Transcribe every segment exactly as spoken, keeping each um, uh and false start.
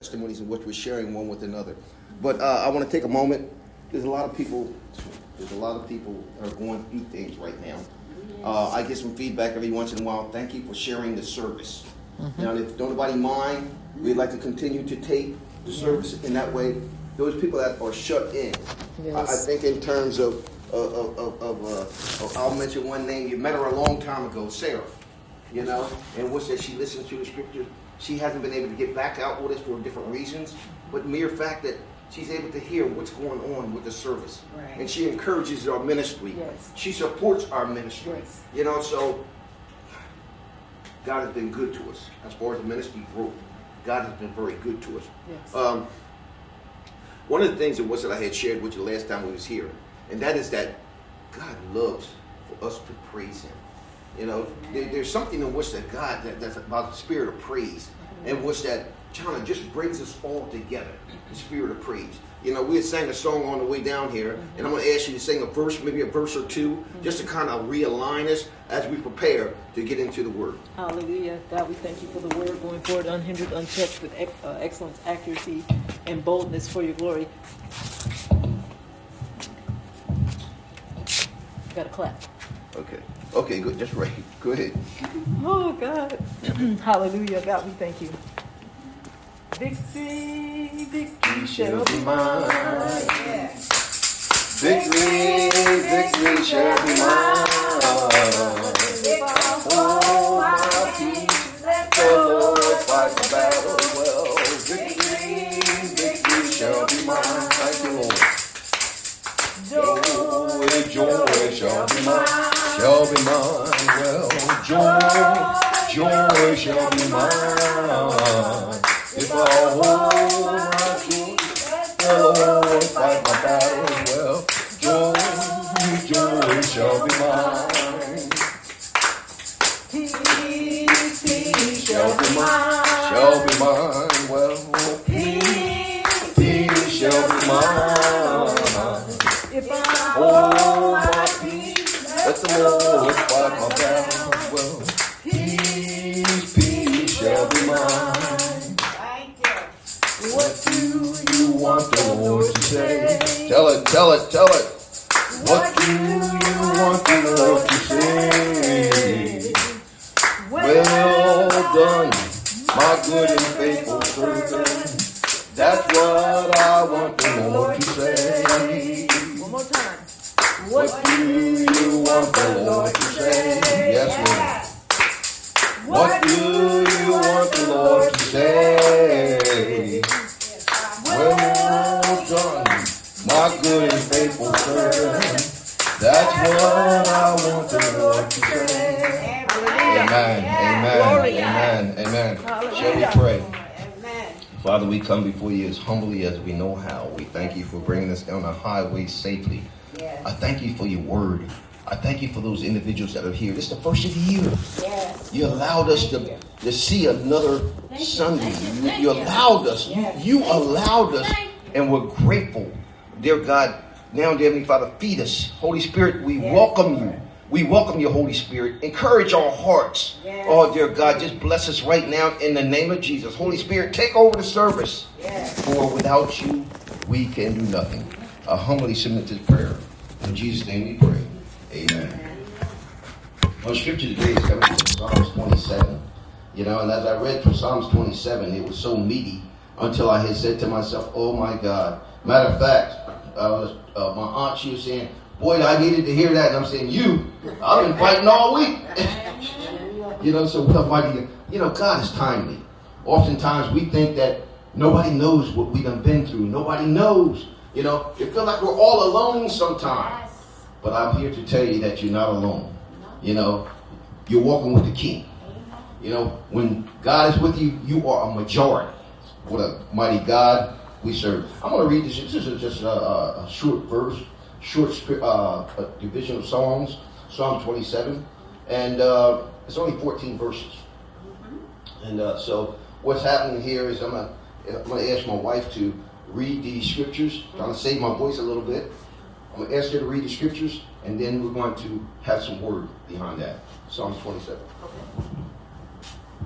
testimonies in which we're sharing one with another. But uh, I want to take a moment. There's a lot of people. There's a lot of people that are going through things right now. Uh, I get some feedback every once in a while. Thank you for sharing the service. Mm-hmm. Now, if don't nobody mind, we'd like to continue to tape the service in that way. Those people that are shut in. Yes. I, I think in terms of, of, of, of, uh, of, I'll mention one name. You met her a long time ago, Sarah. You know, and what's that? She listens to the scripture. She hasn't been able to get back out with us for different reasons, but mere fact that she's able to hear what's going on with the service. Right. And she encourages our ministry. Yes. She supports our ministry. Yes. You know, so God has been good to us as far as the ministry grew. God has been very good to us. Yes. Um, one of the things that was that I had shared with you last time we was here, and that is that God loves for us to praise Him. You know, there, there's something in which that God, that, that's about the spirit of praise, and which that kind of just brings us all together, the spirit of praise. You know, we had sang a song on the way down here, and I'm going to ask you to sing a verse, maybe a verse or two, just to kind of realign us as we prepare to get into the Word. Hallelujah. God, we thank you for the Word going forward, unhindered, unchecked, with ex- uh, excellence, accuracy, and boldness for your glory. Got to clap. Okay. Okay, good. Just right. Go ahead. Oh, God. Hallelujah. God, we thank you. Victory, victory shall be mine. Yeah. Victory, victory shall be mine. Oh, my peace, let the Lord fight the battle well. Victory, victory shall be mine. Thank you, Lord. Joy, joy shall be mine. Shall be mine, well, joy, joy shall be mine. If I hold my peace, the Lord fight my battles well. Joy, joy shall be mine. Peace, peace shall be mine. Shall be mine, well, peace, peace shall be mine. If I hold my peace, let the Lord fight my battle well. Peace, peace shall be mine. What do you want the Lord to say? Tell it, tell it, tell it. What do you want the Lord to say? Well done, my good and faithful servant. That's what I want the Lord to say. One more time. What do you want the Lord to say? Yes, Lord. What do you want the Lord to say? Well done, my good and faithful servant. That's what I want the Lord to say. Amen, amen, amen, amen. Shall we pray? Father, we come before you as humbly as we know how. We thank you for bringing us on the highway safely. Yes. I thank you for your word. I thank you for those individuals that are here. This is the first of the year. Yes. You allowed us to, to see another thank Sunday. You, you, you allowed us. Yes. You, you allowed us, and we're grateful. Dear God, now, dear Heavenly Father, feed us. Holy Spirit, we yes. welcome you. We welcome you, Holy Spirit. Encourage our hearts. Yes. Oh, dear God, just bless us right now in the name of Jesus. Holy Spirit, take over the service. Yes. For without you, we can do nothing. I humbly submit this prayer. In Jesus' name we pray. Amen. Our scripture today is coming from Psalms twenty-seven. You know, and as I read from Psalms twenty-seven, it was so meaty until I had said to myself, oh my God. Matter of fact, uh, uh, my aunt, she was saying, boy, I needed to hear that. And I'm saying, you, I've been fighting all week. You know, so what mighty, you know, God is timely. Oftentimes we think that nobody knows what we've been through. Nobody knows. You know, it feels like we're all alone sometimes. But I'm here to tell you that you're not alone. You know, you're walking with the King. You know, when God is with you, you are a majority. What a mighty God we serve. I'm going to read this. This is just a, a short verse, short uh, a division of Psalms, Psalm twenty-seven. And uh, it's only fourteen verses. And uh, so what's happening here is I'm going to ask my wife to read these scriptures, trying to save my voice a little bit. I'm going to ask her to read the scriptures, and then we're going to have some word behind that. Psalms twenty-seven. Okay.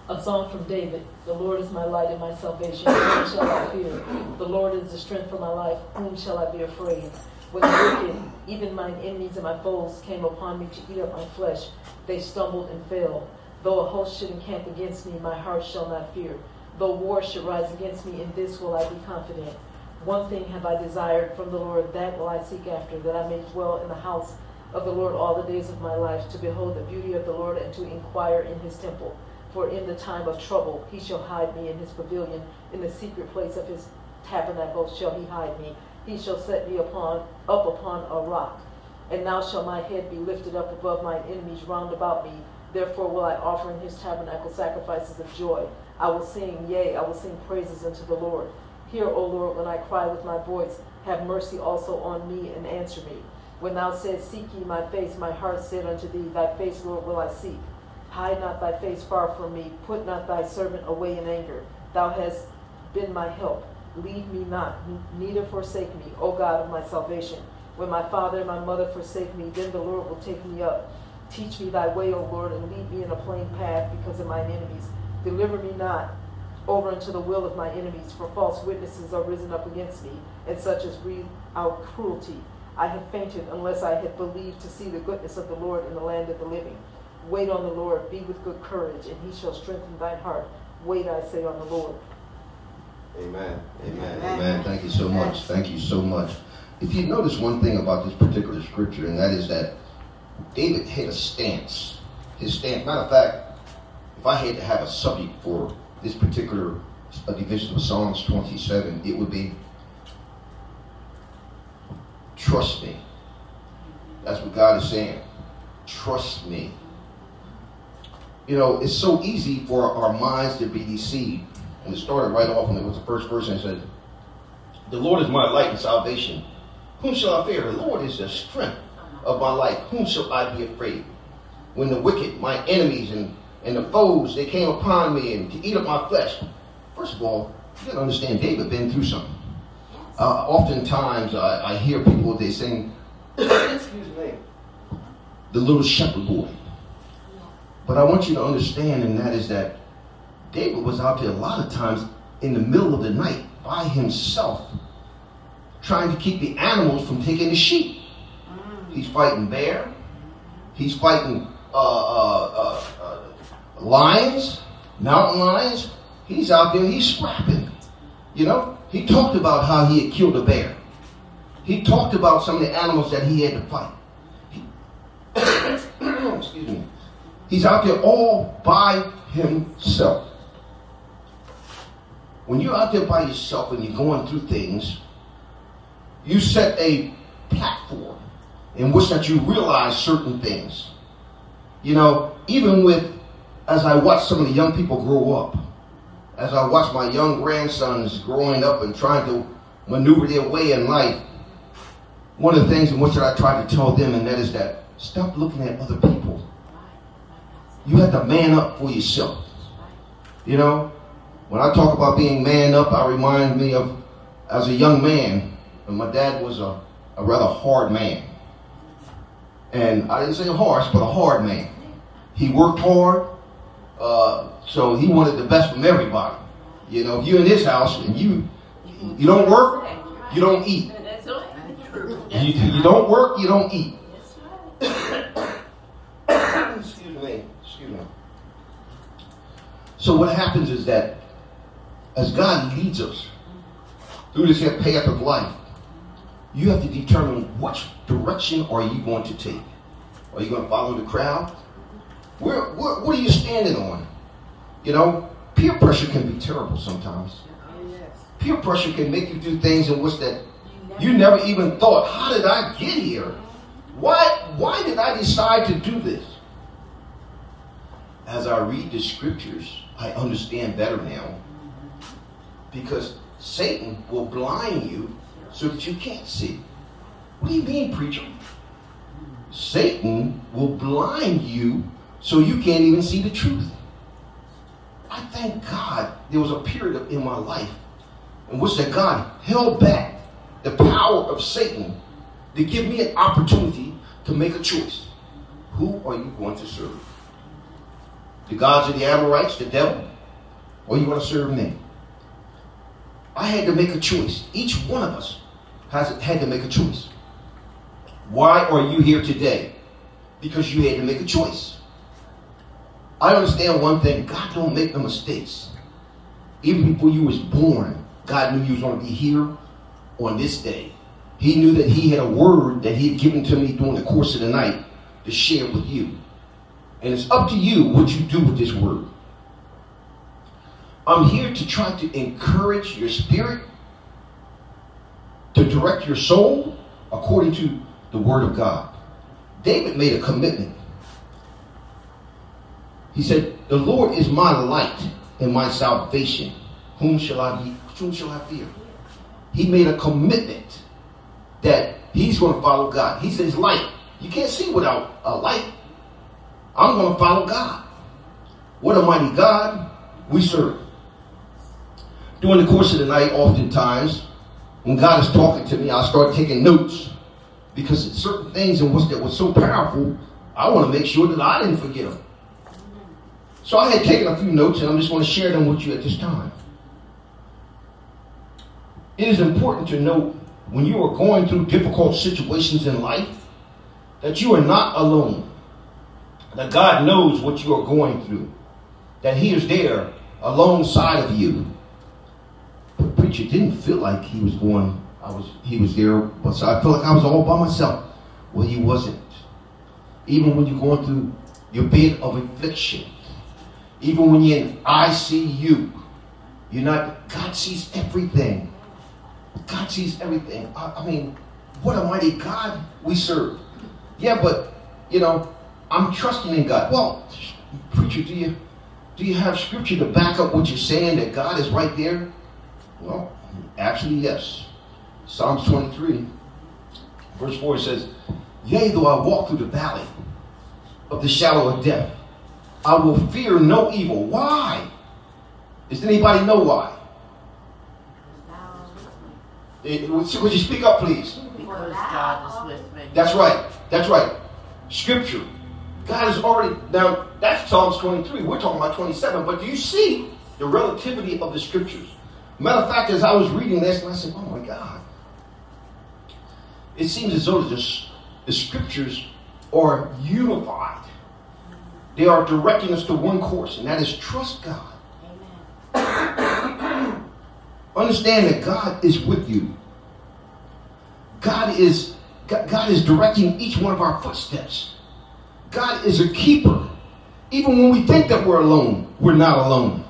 A song from David. The Lord is my light and my salvation. Whom shall I fear? The Lord is the strength for my life. Whom shall I be afraid? When the wicked, even mine enemies and my foes, came upon me to eat up my flesh, they stumbled and fell. Though a host should encamp against me, my heart shall not fear. Though war should rise against me, in this will I be confident. One thing have I desired from the Lord, that will I seek after, that I may dwell in the house of the Lord all the days of my life, to behold the beauty of the Lord and to inquire in his temple. For in the time of trouble he shall hide me in his pavilion, in the secret place of his tabernacle shall he hide me. He shall set me upon up upon a rock. And now shall my head be lifted up above mine enemies round about me. Therefore will I offer in his tabernacle sacrifices of joy. I will sing, yea, I will sing praises unto the Lord. Hear, O Lord, when I cry with my voice. Have mercy also on me, and answer me. When thou saidst, seek ye my face, my heart said unto thee, thy face, Lord, will I seek. Hide not thy face far from me. Put not thy servant away in anger. Thou hast been my help. Leave me not, neither forsake me, O God of my salvation. When my father and my mother forsake me, then the Lord will take me up. Teach me thy way, O Lord, and lead me in a plain path because of mine enemies. Deliver me not over unto the will of my enemies, for false witnesses are risen up against me, and such as breathe out cruelty. I have fainted unless I had believed to see the goodness of the Lord in the land of the living. Wait on the Lord, be with good courage, and he shall strengthen thine heart. Wait, I say, on the Lord. Amen. Amen. Amen. Thank you so much. Thank you so much. If you notice one thing about this particular scripture, and that is that David had a stance. His stance, matter of fact, if I had to have a subject for this particular uh, division of Psalms twenty-seven, it would be trust me. That's what God is saying. Trust me. You know, it's so easy for our minds to be deceived. And it started right off, and it was the first verse, and it said, the Lord is my light and salvation. Whom shall I fear? The Lord is the strength of my life. Whom shall I be afraid? When the wicked, my enemies, and, and the foes, they came upon me and to eat up my flesh. First of all, you got to understand, David been through something. Uh, oftentimes, I, I hear people, they sing, excuse me, the little shepherd boy. But I want you to understand, and that is that David was out there a lot of times in the middle of the night by himself, trying to keep the animals from taking the sheep. He's fighting bear. He's fighting uh, uh, uh, uh, lions, mountain lions. He's out there, he's scrapping. You know, he talked about how he had killed a bear. He talked about some of the animals that he had to fight. He, excuse me. He's out there all by himself. When you're out there by yourself and you're going through things, you set a platform in which that you realize certain things. You know, even with, as I watch some of the young people grow up, as I watch my young grandsons growing up and trying to maneuver their way in life, one of the things in which that I try to tell them, and that is that stop looking at other people. You have to man up for yourself. You know, when I talk about being man up, I remind me of as a young man, and my dad was a, a rather hard man. And I didn't say harsh, but a hard man. He worked hard, uh, so he wanted the best from everybody. You know, if you're in his house and you you don't work, you don't eat. You, you don't work, you don't eat. Excuse me. Excuse me. So what happens is that as God leads us through this here path of life, you have to determine which direction are you going to take. Are you going to follow the crowd? Where, where, what are you standing on? You know, peer pressure can be terrible sometimes. Peer pressure can make you do things in which that you never even thought, how did I get here? Why, why did I decide to do this? As I read the scriptures, I understand better now. Because Satan will blind you so that you can't see. What do you mean, preacher? Satan will blind you so you can't even see the truth. I thank God there was a period of, in my life in which that God held back the power of Satan to give me an opportunity to make a choice. Who are you going to serve? the gods of the Amorites, the devil, or you want to serve me? I had to make a choice. Each one of us has had to make a choice. Why are you here today? Because you had to make a choice. I understand one thing. God don't make no mistakes. Even before you was born, God knew you was going to be here on this day. He knew that he had a word that he had given to me during the course of the night to share with you. And it's up to you what you do with this word. I'm here to try to encourage your spirit, to direct your soul according to the word of God. David made a commitment. He said, the Lord is my light and my salvation. Whom shall I be? Whom shall I fear? He made a commitment that he's going to follow God. He says light. You can't see without a light. I'm going to follow God. What a mighty God we serve. During the course of the night, oftentimes, when God is talking to me, I start taking notes. Because certain things and what's that was so powerful, I want to make sure that I didn't forget them. So I had taken a few notes, and I'm just going to share them with you at this time. It is important to note when you are going through difficult situations in life that you are not alone. That God knows what you are going through. That he is there alongside of you. But preacher didn't feel like he was going, I was he was there, but so I felt like I was all by myself. Well, he wasn't. Even when you're going through your bed of affliction, even when you're in I C U, you're not, God sees everything. God sees everything. I, I mean, what a mighty God we serve. Yeah, but, you know, I'm trusting in God. Well, preacher, do you, do you have scripture to back up what you're saying, that God is right there? Well, actually, yes. Psalms twenty-three, verse four says, yea, though I walk through the valley of the shadow of death, I will fear no evil. Why? Does anybody know why? It, would you speak up, please? Because God is with me. That's right. That's right. Scripture. God is already, now that's Psalms twenty-three. We're talking about twenty-seven. But do you see the relativity of the scriptures? Matter of fact, as I was reading this, and I said, oh my God. It seems as though the, the scriptures are unified. They are directing us to one course, and that is trust God. Amen. Understand that God is with you. God is, God is directing each one of our footsteps. God is a keeper. Even when we think that we're alone, we're not alone.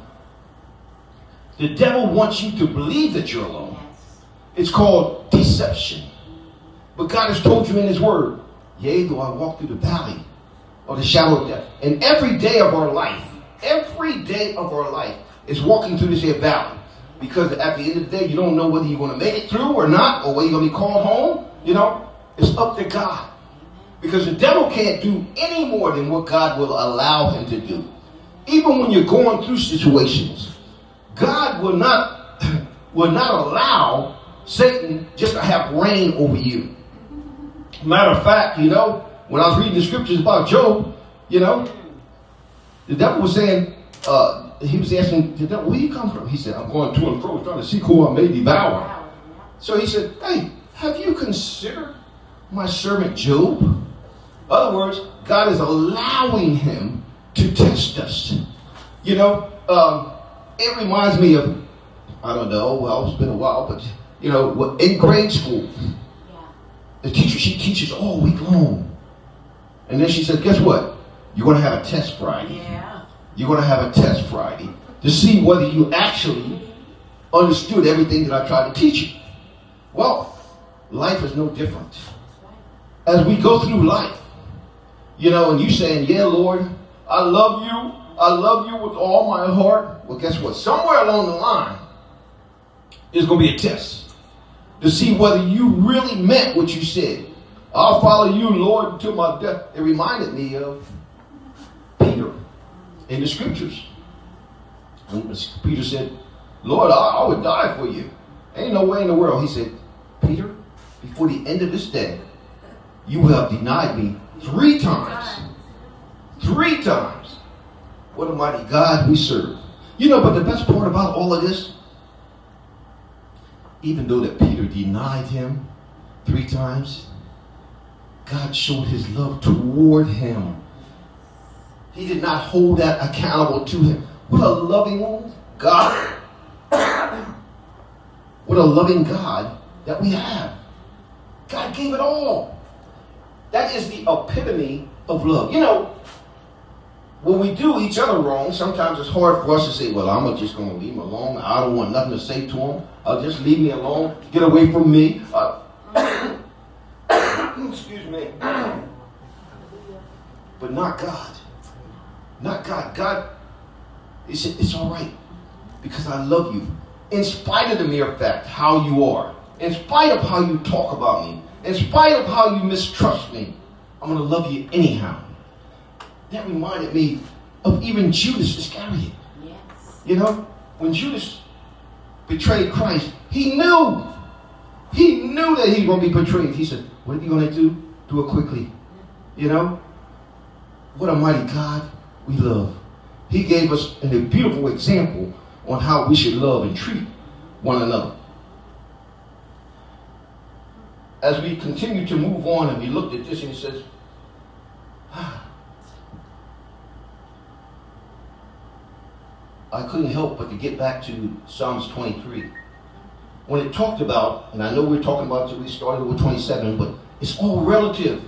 The devil wants you to believe that you're alone. It's called deception. But God has told you in his word, yea, though I walk through the valley of the shadow of death. And every day of our life, every day of our life is walking through this here valley. Because at the end of the day, you don't know whether you're going to make it through or not, or whether you're going to be called home. You know, it's up to God. Because the devil can't do any more than what God will allow him to do. Even when you're going through situations, God will not, will not allow Satan just to have reign over you. Matter of fact, you know, when I was reading the scriptures about Job, you know, the devil was saying, uh, he was asking the devil, where you come from? He said, I'm going to and fro trying to see who I may devour. So he said, hey, have you considered my servant Job? In other words, God is allowing him to test us. You know, um, it reminds me of, I don't know, well, it's been a while, but, you know, in grade school, the teacher, she teaches all week long. And then she said, guess what? You're going to have a test Friday. Yeah. You're going to have a test Friday to see whether you actually understood everything that I tried to teach you. Well, life is no different. As we go through life, you know, and you saying, yeah, Lord, I love you. I love you with all my heart. Well, guess what? Somewhere along the line, there's going to be a test to see whether you really meant what you said. I'll follow you, Lord, until my death. It reminded me of Peter in the scriptures. When Peter said, Lord, I, I would die for you. Ain't no way in the world. He said, Peter, before the end of this day, you will have denied me three times. Three times. What a mighty God we serve. You know, but the best part about all of this, even though that Peter denied him three times, God showed his love toward him. He did not hold that accountable to him. What a loving God. What a loving God that we have. God gave it all. That is the epitome of love. You know, when we do each other wrong, sometimes it's hard for us to say, well, I'm just going to leave him alone. I don't want nothing to say to him. I'll just leave me alone. Get away from me. Uh, excuse me. But not God. Not God. God, he said, it's all right because I love you. In spite of the mere fact how you are, in spite of how you talk about me, in spite of how you mistrust me, I'm going to love you anyhow. That reminded me of even Judas Iscariot. Yes. You know, when Judas betrayed Christ, he knew. He knew that he was going to be betrayed. He said, what are you going to do? Do it quickly. You know? What a mighty God we love. He gave us a beautiful example on how we should love and treat one another. As we continue to move on and we looked at this and he says, ah, I couldn't help but to get back to Psalms twenty-three. When it talked about, and I know we're talking about, we started with twenty-seven, but it's all relative.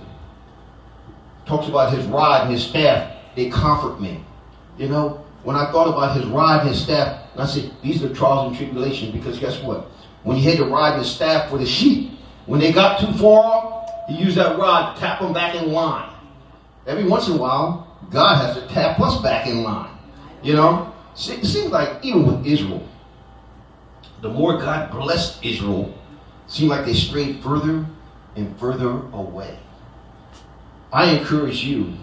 It talks about his rod and his staff, they comfort me. You know, when I thought about his rod and his staff, and I said, these are trials and tribulations, because guess what? When you had to ride the staff for the sheep, when they got too far off, you use that rod to tap them back in line. Every once in a while, God has to tap us back in line. You know? It seems like even with Israel, the more God blessed Israel, it seemed like they strayed further and further away. I encourage you,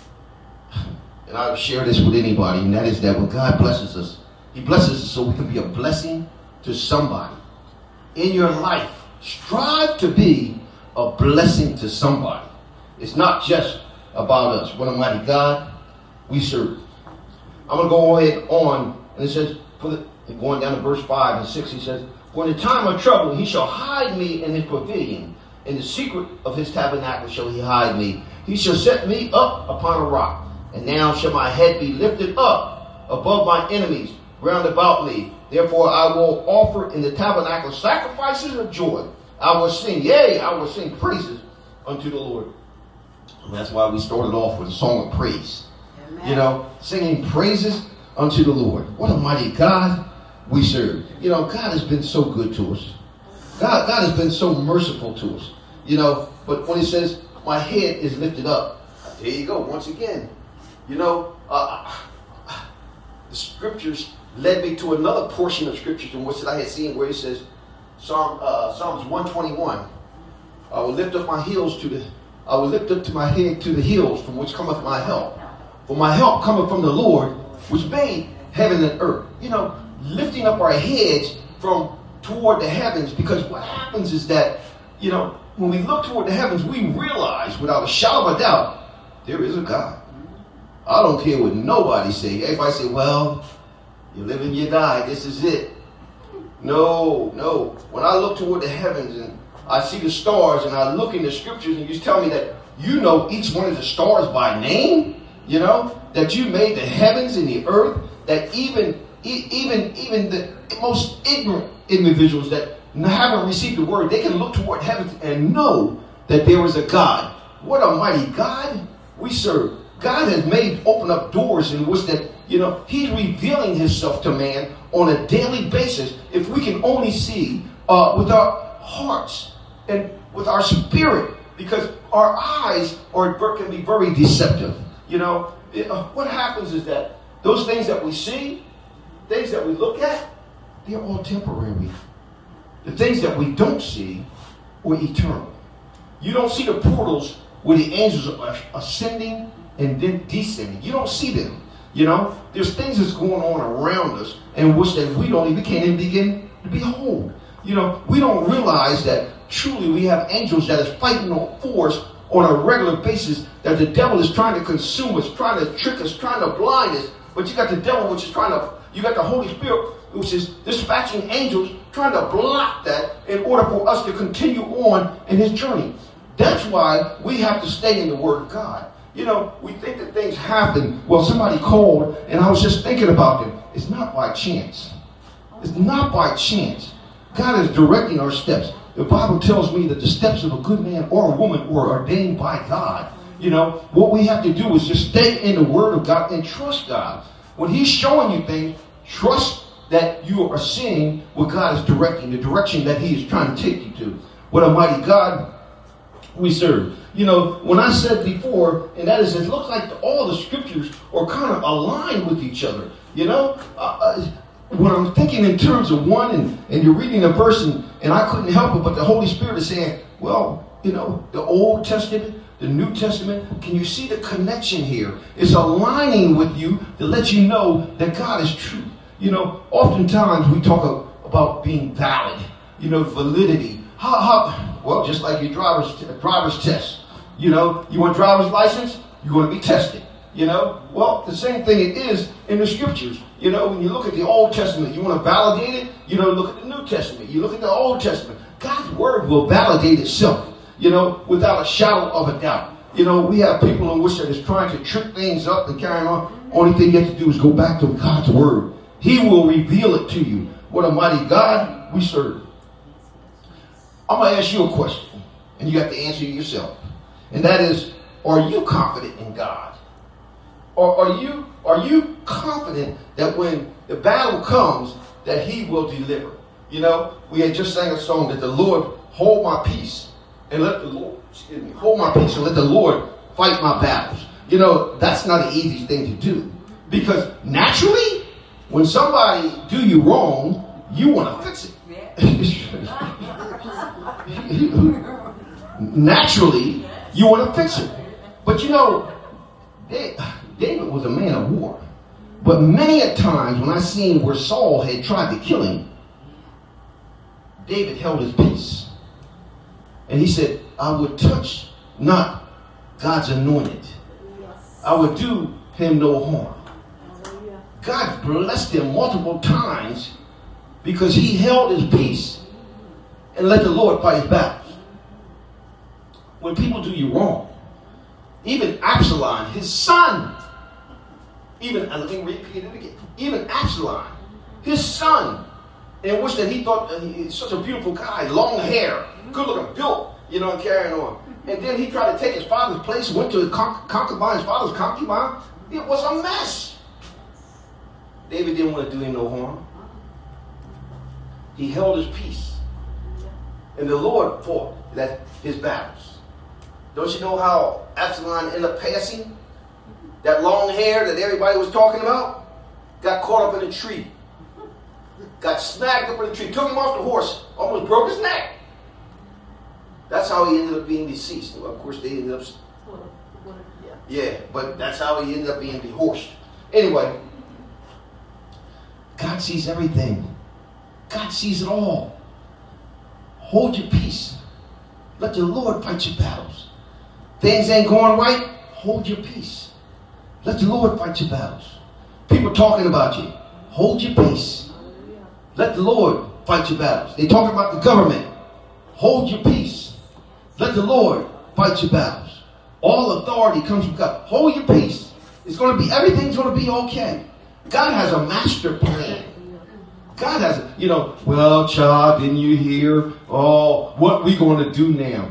and I'll share this with anybody, and that is that when God blesses us, he blesses us so we can be a blessing to somebody. In your life, strive to be a blessing to somebody. It's not just about us. What a mighty God we serve. I'm going to go ahead on, and it says, for the, going down to verse five and six, he says, for in the time of trouble he shall hide me in his pavilion. In the secret of his tabernacle shall he hide me. He shall set me up upon a rock. And now shall my head be lifted up above my enemies round about me. Therefore I will offer in the tabernacle sacrifices of joy. I will sing, yea, I will sing praises unto the Lord. And that's why we started off with a song of praise. Amen. You know, singing praises unto the Lord. What a mighty God we serve. You know, God has been so good to us. God, God has been so merciful to us. You know, but when he says, my head is lifted up, there you go, once again. You know, uh, the scriptures led me to another portion of scriptures in which I had seen where it says, Psalm, uh, Psalms one twenty-one, I will lift up my heels to the, I will lift up to my head to the hills from which cometh my help. For my help cometh from the Lord, which made heaven and earth. You know, lifting up our heads from toward the heavens, because what happens is that, you know, when we look toward the heavens, we realize without a shadow of a doubt, there is a God. I don't care what nobody say. Everybody say, well, you live and you die. This is it. No, no. When I look toward the heavens and I see the stars and I look in the scriptures and you tell me that you know each one of the stars by name, you know, that you made the heavens and the earth, that even, even, even the most ignorant individuals that haven't received the word, they can look toward heaven and know that there is a God. What a mighty God we serve. God has made, open up doors in which that, you know, he's revealing himself to man on a daily basis if we can only see uh, with our hearts and with our spirit, because our eyes are, can be very deceptive. You know, it, uh, what happens is that those things that we see, things that we look at, they're all temporary. The things that we don't see are eternal. You don't see the portals where the angels are ascending and then descending. You don't see them. You know, there's things that's going on around us and which that we don't even can't even begin to behold. You know, we don't realize that truly we have angels that is fighting for us on a regular basis, that the devil is trying to consume us, trying to trick us, trying to blind us. But you got the devil, which is trying to, you got the Holy Spirit, which is dispatching angels, trying to block that in order for us to continue on in his journey. That's why we have to stay in the Word of God. You know, we think that things happen. Well, somebody called, and I was just thinking about them. It's not by chance. It's not by chance. God is directing our steps. The Bible tells me that the steps of a good man or a woman were ordained by God. You know, what we have to do is just stay in the Word of God and trust God. When he's showing you things, trust that you are seeing what God is directing, the direction that he is trying to take you to. What a mighty God we serve. You know, when I said before, and that is, it looks like all the scriptures are kind of aligned with each other. You know, uh, uh, when I'm thinking in terms of one, and, and you're reading a verse, and, and I couldn't help it, but the Holy Spirit is saying, well, you know, the Old Testament, the New Testament, can you see the connection here? It's aligning with you to let you know that God is true. You know, oftentimes we talk about being valid, you know, validity. How, how, well, just like your driver's, driver's test. You know, you want a driver's license, you're going to be tested. You know, well, the same thing it is in the scriptures. You know, when you look at the Old Testament, you want to validate it, you know, look at the New Testament. You look at the Old Testament. God's word will validate itself, you know, without a shadow of a doubt. You know, we have people in which that is trying to trick things up and carry on. Only thing you have to do is go back to God's word. He will reveal it to you. What a mighty God we serve. I'm going to ask you a question, and you have to answer yourself. And that is, are you confident in God? Or are you, are you confident that when the battle comes, that he will deliver? You know, we had just sang a song that the Lord hold my peace and let the Lord, excuse me, hold my peace and let the Lord fight my battles. You know, that's not an easy thing to do. Because naturally, when somebody do you wrong, you want to fix it. Naturally, you want to fix it. But you know, David was a man of war. But many a times when I seen where Saul had tried to kill him, David held his peace. And he said, I would touch not God's anointed. I would do him no harm. God blessed him multiple times because he held his peace and let the Lord fight his battles. When people do you wrong, even Absalom, his son, even, let me repeat it again, even Absalom, his son, in which that he thought uh, he's such a beautiful guy, long hair, good looking, built, you know, and carrying on. And then he tried to take his father's place, went to con- concubine, his father's concubine. It was a mess. David didn't want to do him no harm. He held his peace. And the Lord fought that his battles. Don't you know how Absalom ended up passing? That long hair that everybody was talking about got caught up in a tree. Got snagged up in a tree. Took him off the horse. Almost broke his neck. That's how he ended up being deceased. Well, of course, they ended up... Yeah, but that's how he ended up being dehorsed. Anyway, God sees everything. God sees it all. Hold your peace. Let the Lord fight your battles. Things ain't going right, hold your peace. Let the Lord fight your battles. People talking about you, hold your peace. Let the Lord fight your battles. They talking about the government, hold your peace. Let the Lord fight your battles. All authority comes from God. Hold your peace. It's going to be, everything's going to be okay. God has a master plan. God has, a, you know, well, child, didn't you hear? Oh, what we going to do now?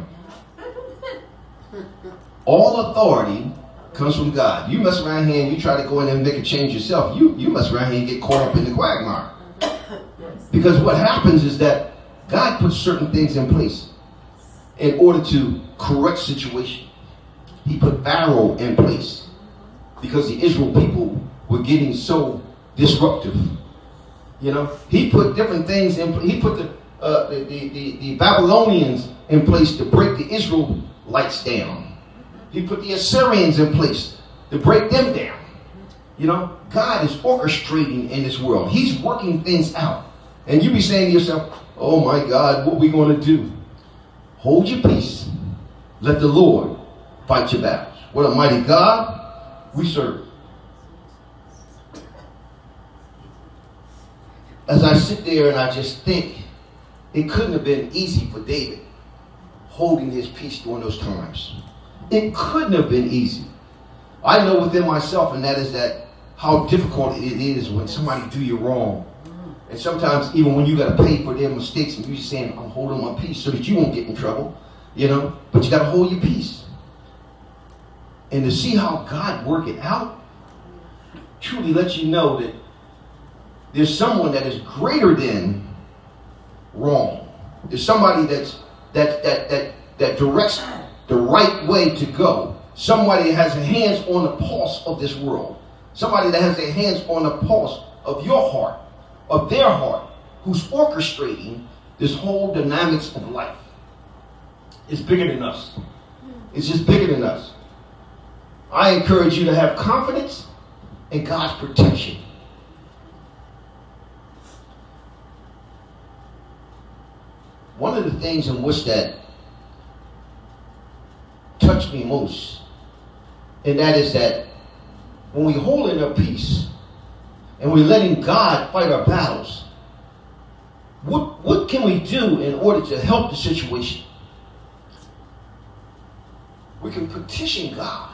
All authority comes from God. You mess around here and you try to go in there and make a change yourself. You, you mess around here and get caught up in the quagmire. Because what happens is that God puts certain things in place in order to correct situation. He put Pharaoh in place because the Israel people were getting so disruptive. You know, he put different things in. He put the, uh, the, the, the, the Babylonians in place to break the Israelites down. He put the Assyrians in place to break them down. You know, God is orchestrating in this world. He's working things out. And you be saying to yourself, oh my God, what are we going to do? Hold your peace. Let the Lord fight your battles. What a mighty God we serve. as I sit there and I just think, it couldn't have been easy for David holding his peace during those times. It couldn't have been easy. I know within myself, and that is that how difficult it is when somebody do you wrong. And sometimes even when you got to pay for their mistakes and you're just saying, I'm holding my peace so that you won't get in trouble, you know, but you got to hold your peace. And to see how God work it out truly lets you know that there's someone that is greater than wrong. There's somebody that's that that that that directs the right way to go. Somebody that has their hands on the pulse of this world. Somebody that has their hands on the pulse of your heart, of their heart, who's orchestrating this whole dynamics of life. It's bigger than us. It's just bigger than us. I encourage you to have confidence in God's protection. One of the things in which that touched me most, and that is that when we hold in our peace and we're letting God fight our battles, what, what can we do in order to help the situation? We can petition God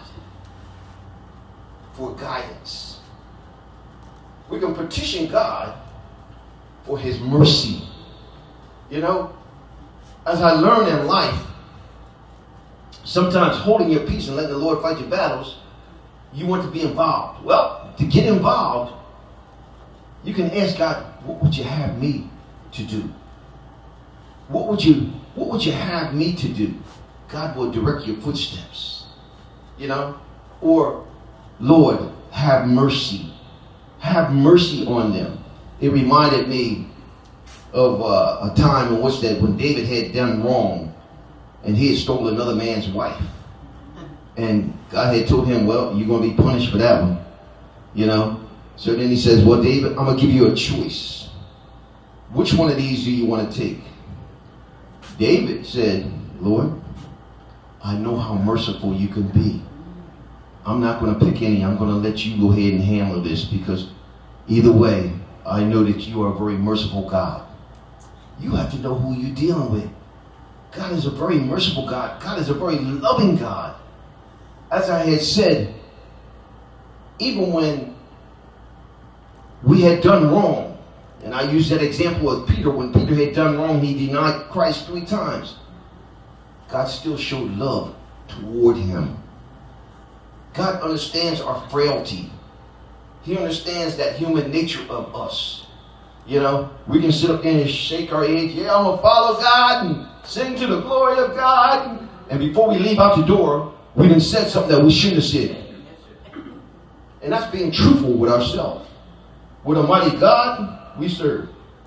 for guidance. We can petition God for his mercy. You know, as I learned in life, sometimes holding your peace and letting the Lord fight your battles, you want to be involved. Well, to get involved, you can ask God, what would you have me to do? What would you, what would you have me to do? God will direct your footsteps. You know? Or, Lord, have mercy. Have mercy on them. It reminded me of uh, a time in which that when David had done wrong and he had stolen another man's wife. And God had told him, well, you're going to be punished for that one. You know? So then he says, well, David, I'm going to give you a choice. Which one of these do you want to take? David said, Lord, I know how merciful you can be. I'm not going to pick any. I'm going to let you go ahead and handle this, because either way, I know that you are a very merciful God. You have to know who you're dealing with. God is a very merciful God. God is a very loving God. As I had said, even when we had done wrong, and I use that example of Peter, when Peter had done wrong, he denied Christ three times. God still showed love toward him. God understands our frailty. He understands that human nature of us. You know, we can sit up there and shake our heads. Yeah, I'm going to follow God and sing to the glory of God. And before we leave out the door, we done said something that we shouldn't have said. And that's being truthful with ourselves. With a mighty God we serve.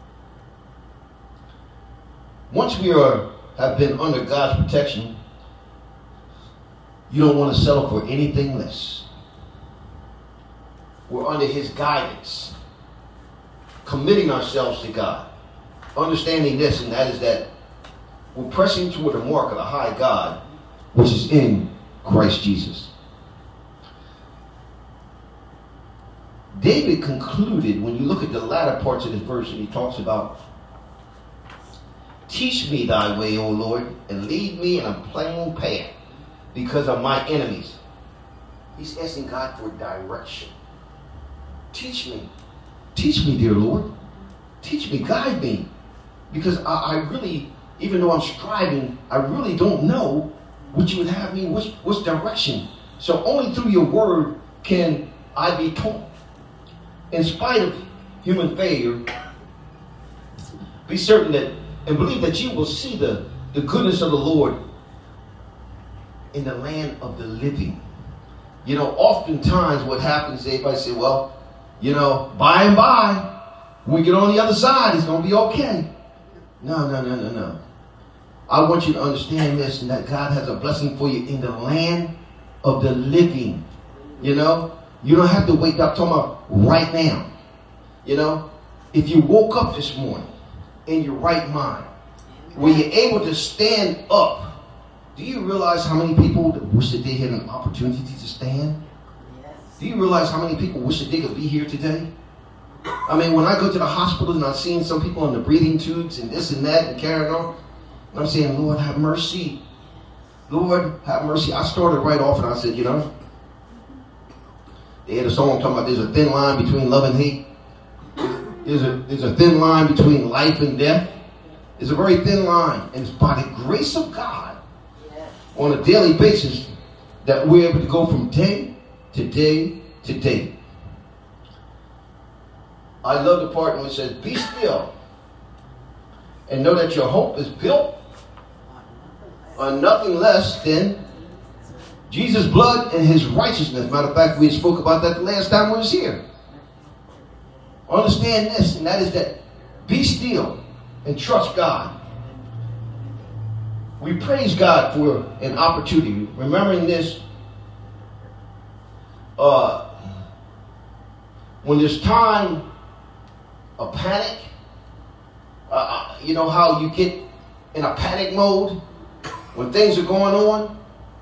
Once we are have been under God's protection, you don't want to settle for anything less. We're under his guidance, committing ourselves to God, understanding this, and that is that we're pressing toward the mark of the high God, which is in Christ Jesus. David concluded, when you look at the latter parts of this verse, and he talks about, teach me thy way, O Lord, and lead me in a plain path because of my enemies. He's asking God for direction. Teach me. Teach me, dear Lord. Teach me, guide me. Because I, I really, even though I'm striving, I really don't know what you would have me, which, which direction. So only through your word can I be taught. In spite of human failure, be certain that and believe that you will see the, the goodness of the Lord in the land of the living. You know, oftentimes what happens, everybody say, well, you know, by and by, when we get on the other side, it's going to be okay. No, no, no, no, no. I want you to understand this, and that God has a blessing for you in the land of the living. You know, you don't have to wake up talking about right now. You know, if you woke up this morning in your right mind, were you able to stand up? Do you realize how many people wish that they had an opportunity to stand? Yes. Do you realize how many people wish that they could be here today? I mean, when I go to the hospital and I'm seeing some people on the breathing tubes and this and that and carrying on, I'm saying, Lord, have mercy. Lord, have mercy. I started right off and I said, you know, they had a song talking about there's a thin line between love and hate. There's a, there's a thin line between life and death. There's a very thin line. And it's by the grace of God on a daily basis that we're able to go from day to day to day. I love the part when it says, be still and know that your hope is built on nothing less than Jesus' blood and his righteousness. Matter of fact, we spoke about that the last time we was here. Understand this, and that is that be still and trust God. We praise God for an opportunity. Remembering this, uh, when there's time of panic, uh, you know how you get in a panic mode when things are going on?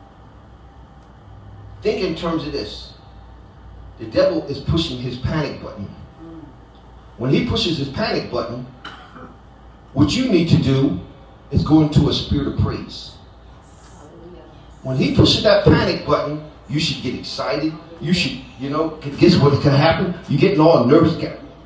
Think in terms of this. The devil is pushing his panic button. When he pushes his panic button, what you need to do is go into a spirit of praise. When he pushes that panic button, you should get excited. You should, you know, guess what can happen? You're getting all nervous.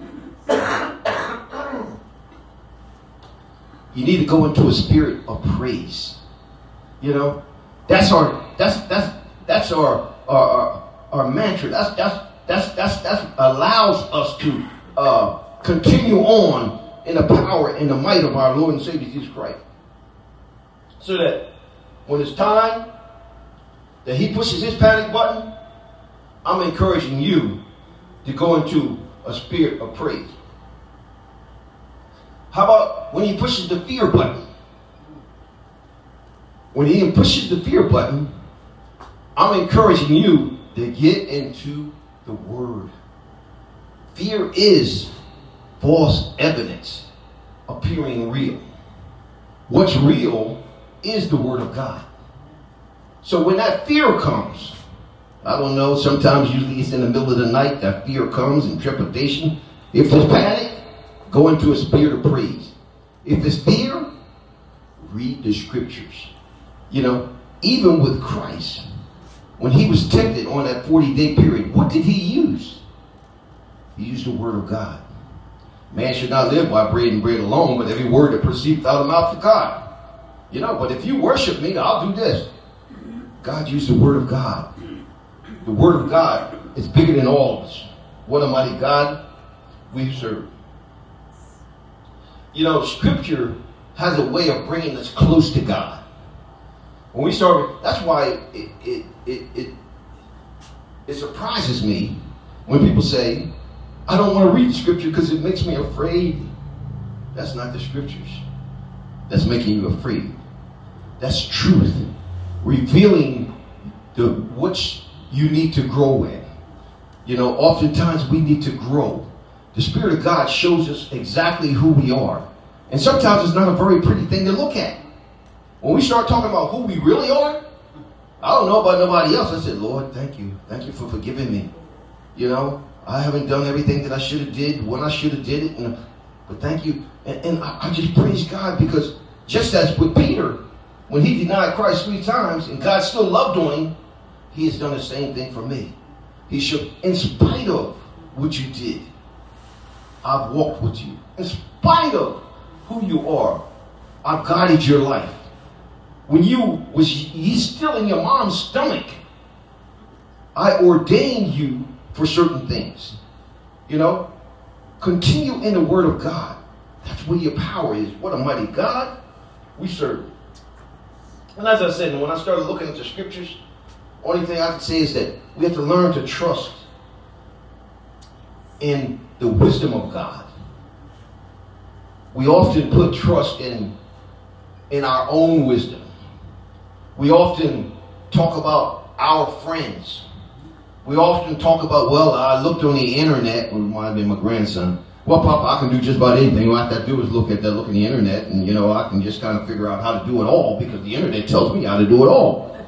You need to go into a spirit of praise. You know, that's our that's that's that's our our our, our mantra. That's that's that's that's that's allows us to uh, continue on in the power and the might of our Lord and Savior Jesus Christ. So that when it's time that he pushes his panic button, I'm encouraging you to go into a spirit of praise. How about when he pushes the fear button? When he pushes the fear button, I'm encouraging you to get into the Word. Fear is false evidence appearing real. What's real is the Word of God. So when that fear comes, I don't know, sometimes usually it's in the middle of the night that fear comes and trepidation. If there's panic, go into a spirit of praise. If it's fear, read the scriptures. You know, even with Christ, when he was tempted on that forty-day period, what did he use? He used the Word of God. Man should not live by bread and bread alone, but every word that proceeds out of the mouth of God. You know, but if you worship me, I'll do this. God used the Word of God. The Word of God is bigger than all of us. What a mighty God we serve. You know, Scripture has a way of bringing us close to God. When we start, that's why it it it it, it surprises me when people say, I don't want to read the Scripture because it makes me afraid. That's not the Scriptures that's making you afraid. That's truth. Revealing the which you need to grow in. You know, oftentimes we need to grow. The Spirit of God shows us exactly who we are. And sometimes it's not a very pretty thing to look at. When we start talking about who we really are, I don't know about nobody else. I said, Lord, thank you. Thank you for forgiving me. You know, I haven't done everything that I should have did when I should have did it. And, but thank you. And, and I, I just praise God because just as with Peter, when he denied Christ three times and God still loved on him, he has done the same thing for me. He should, in spite of what you did, I've walked with you. In spite of who you are, I've guided your life. When you was he's still in your mom's stomach, I ordained you for certain things. You know, continue in the Word of God. That's where your power is. What a mighty God we serve. And as I said, when I started looking at the scriptures, only thing I can say is that we have to learn to trust in the wisdom of God. We often put trust in, in our own wisdom. We often talk about our friends. We often talk about, well, I looked on the internet, or it might have been my grandson. Well, Papa, I can do just about anything. All I have to do is look at that, look at the internet, and, you know, I can just kind of figure out how to do it all because the internet tells me how to do it all.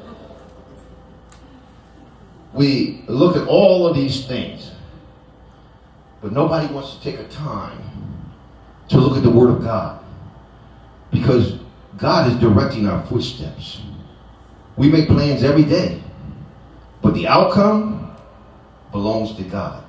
We look at all of these things. But nobody wants to take a time to look at the Word of God, because God is directing our footsteps. We make plans every day, but the outcome belongs to God.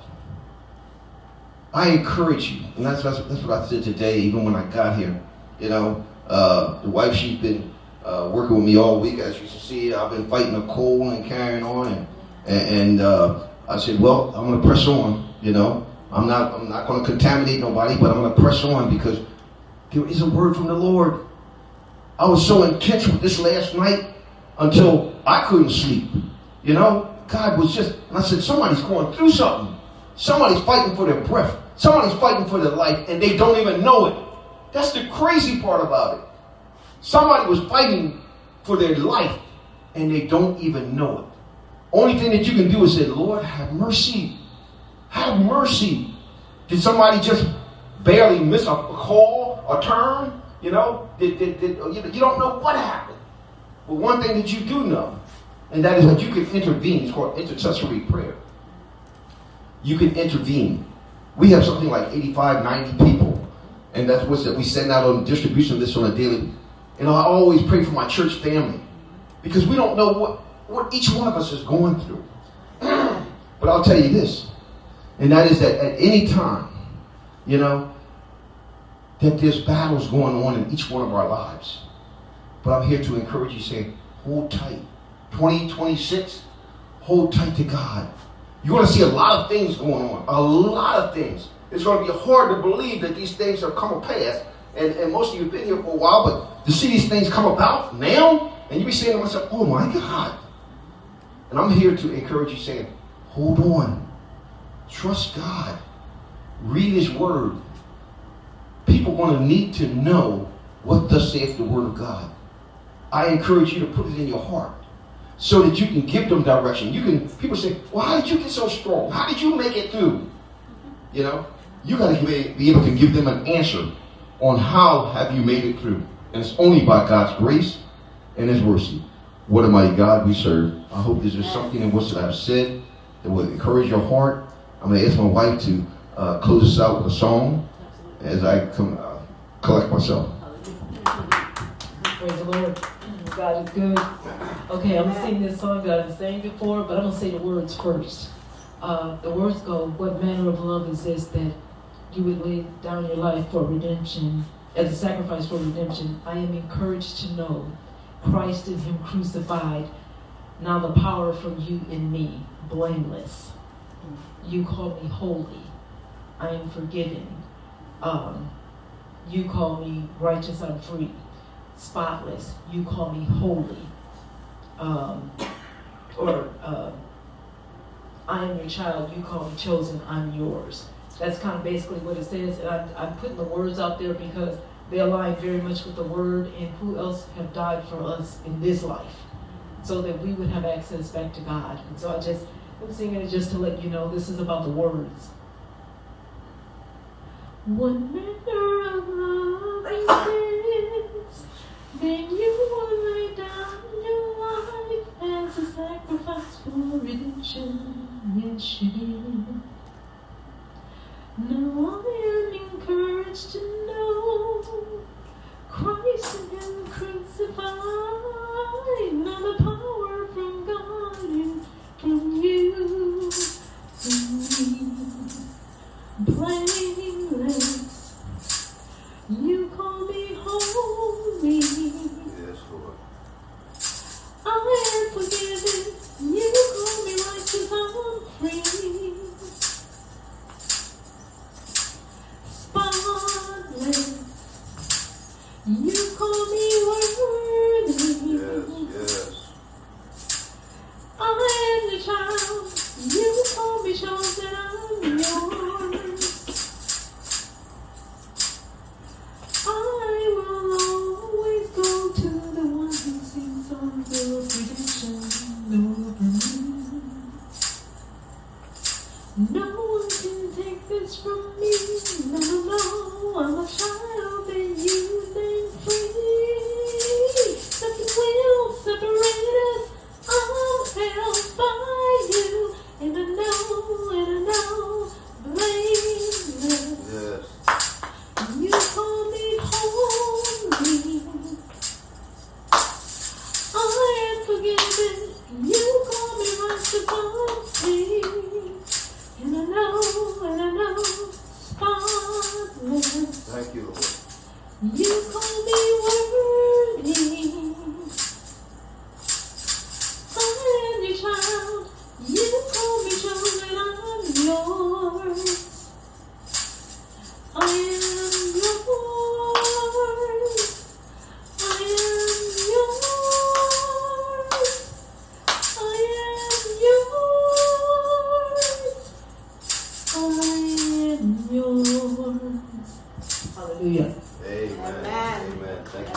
I encourage you, and that's, that's, that's what I said today, even when I got here. You know, uh, the wife, she's been uh, working with me all week. As you can see, I've been fighting a cold and carrying on, and and, and uh, I said, well, I'm going to press on. You know, I'm not I'm not going to contaminate nobody, but I'm going to press on, because there is a word from the Lord. I was so intense with this last night until I couldn't sleep. You know, God was just, and I said, somebody's going through something. Somebody's fighting for their breath. Somebody's fighting for their life, and they don't even know it. That's the crazy part about it. Somebody was fighting for their life, and they don't even know it. Only thing that you can do is say, Lord, have mercy. Have mercy. Did somebody just barely miss a call, a turn? You know, did, did, did, you don't know what happened. But one thing that you do know, and that is that you can intervene. It's called intercessory prayer. You can intervene. We have something like eighty-five, ninety people, and that's what we send out on distribution list on a daily. And I always pray for my church family, because we don't know what, what each one of us is going through. But I'll tell you this, and that is that at any time, you know, that there's battles going on in each one of our lives. But I'm here to encourage you, say, hold tight. twenty twenty-six, hold tight to God. You're going to see a lot of things going on. A lot of things. It's going to be hard to believe that these things have come to pass. And, and most of you have been here for a while, but to see these things come about now, and you be saying to myself, oh my God. And I'm here to encourage you, saying, hold on. Trust God. Read His Word. People are going to need to know what thus saith the Word of God. I encourage you to put it in your heart, so that you can give them direction. You can, people say, well, how did you get so strong? How did you make it through? You know, you got to be able to give them an answer on how have you made it through. And it's only by God's grace and His mercy. What a mighty God we serve. I hope there's just something in what I've said that will encourage your heart. I'm going to ask my wife to uh, close us out with a song as I come uh, collect myself. Praise the Lord. God is good. Okay, I'm going to sing this song that I've sang before, but I'm going to say the words first. Uh, the words go, what manner of love is this, that you would lay down your life for redemption, as a sacrifice for redemption? I am encouraged to know Christ in Him crucified, now the power from you in me, blameless. You call me holy. I am forgiven. Um, you call me righteous, I'm free. Spotless, you call me holy. Um, or uh, I am your child, you call me chosen, I'm yours. That's kind of basically what it says. And I'm, I'm putting the words out there because they align very much with the Word and who else have died for us in this life, so that we would have access back to God. And so I just, I'm singing it just to let you know this is about the words. What manner of love is this? Then you will lay down your life as a sacrifice for redemption. Yes, you did. Now I am encouraged to know Christ in Him crucified, now the power from God and from you, from me, blameless. You call me holy. Yes, Lord. I am forgiven. You call me righteous. I'm free. Spotless. You call me worthy. Yes, yes. I am the child. You call me chosen. I'm yours. I will always go to the one who sings songs of redemption over me. No one can take this from me. No, no, no. I'm a child and you name free.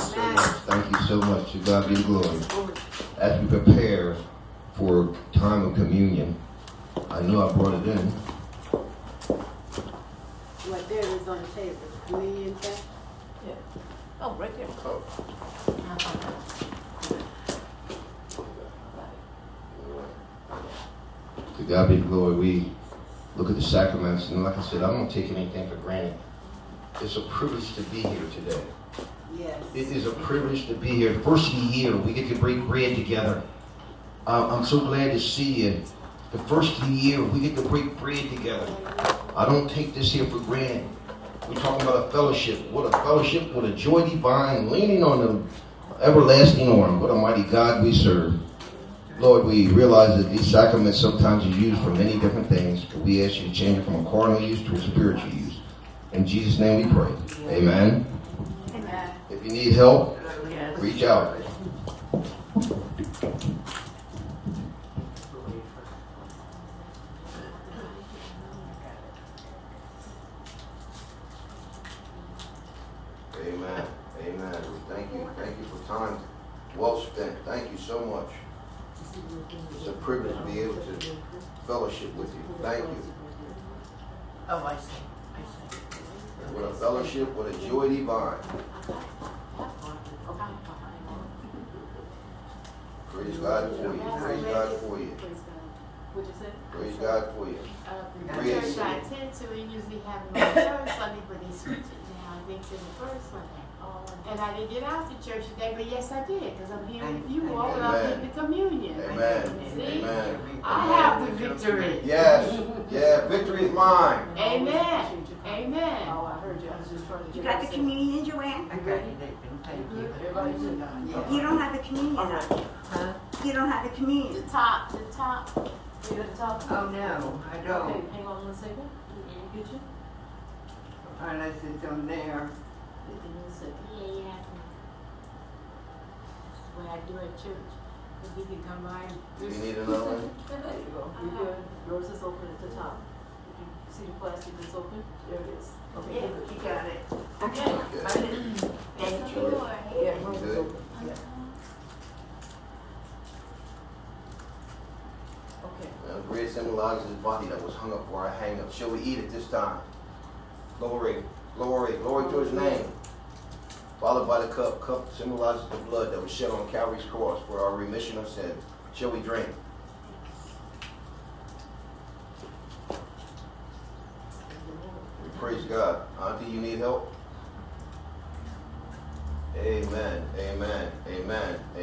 so much. Thank you so much. To God be the glory. As we prepare for time of communion, I know I brought it in. Right there is on the table. Communion cup. Yeah. Oh, right there. Oh. To God be the glory. We look at the sacraments, and like I said, I don't take anything for granted. It's a privilege to be here today. Yes. It is a privilege to be here. The first of the year, we get to break bread together. Uh, I'm so glad to see you. The first of the year, we get to break bread together. I don't take this here for granted. We're talking about a fellowship. What a fellowship, what a joy divine, leaning on the everlasting arm. What a mighty God we serve. Lord, we realize that these sacraments sometimes are used for many different things, but we ask you to change it from a carnal use to a spiritual use. In Jesus' name we pray. Amen. Amen. If you need help, Yes. reach out. Amen. Amen. Thank you. Thank you for time well spent. Thank you so much. It's a privilege to be able to fellowship with you. Thank you. Oh, I see. I see. What a fellowship, what a joy divine. Praise God for you. Praise God for you. What'd you say? Praise God for you. The Praise church I attend to, they usually have it on the third Sunday, but they switch it now, I think, to the first Sunday. And I didn't get out to church today, but yes, I did, because I'm here with you all, and I'm in the communion. Amen. See? Amen. I have the victory. Yes. Yeah, victory is mine. Amen. Amen. Oh, I heard you. I was just trying to You got the communion, Joanne? I got it. Thank you. Everybody's in there. Yeah. You don't have the communion. All right. Huh? You don't have the The communion. top, the top. You at the top? Oh, no, I Okay, don't, hang on one second. Get you? unless it's on there. Yeah, yeah. That's what I do at church. If we can come by. Do you need another one? There you go. You're good. Yours is open at the top. Did you see the plastic that's open? There it is. Okay. Yeah, good. you got it. Okay. Good. I didn't. Thank you, Lord. Yeah, yours is Good. open. Yeah. Okay. Now, the bread symbolizes his body that was hung up for our hang up. Shall we eat it this time? Glory, glory, glory to his name. Followed by the cup. Cup symbolizes the blood that was shed on Calvary's cross for our remission of sin. Shall we drink? We praise God. Auntie, you need help? Amen, amen, amen.